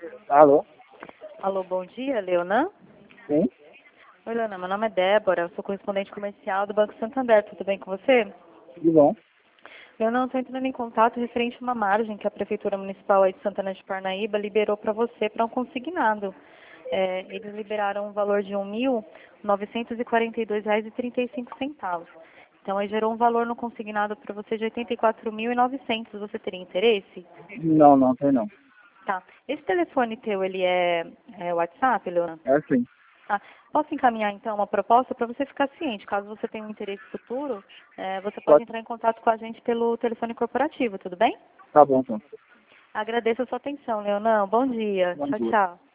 Alô? Alô, bom dia, Leonan? Sim? Oi, Leonan, meu nome é Débora, eu sou correspondente comercial do Banco Santander, tudo bem com você? Tudo bom? Leonan, estou entrando em contato referente a uma margem que a Prefeitura Municipal aí de Santana de Parnaíba liberou para você para um consignado. Eles liberaram um valor de R$ 1.942,35. Então, aí gerou um valor no consignado para você de R$ 84.900. Você teria interesse? Não, não, tem não. Tá. Esse telefone teu, ele é WhatsApp, Leonan? É sim. Tá. Posso encaminhar, então, uma proposta para você ficar ciente. Caso você tenha um interesse futuro, você pode Pode. entrar em contato com a gente pelo telefone corporativo, tudo bem? Tá bom, então. Agradeço a sua atenção, Leonan. Bom dia. Bom Tchau, dia. tchau.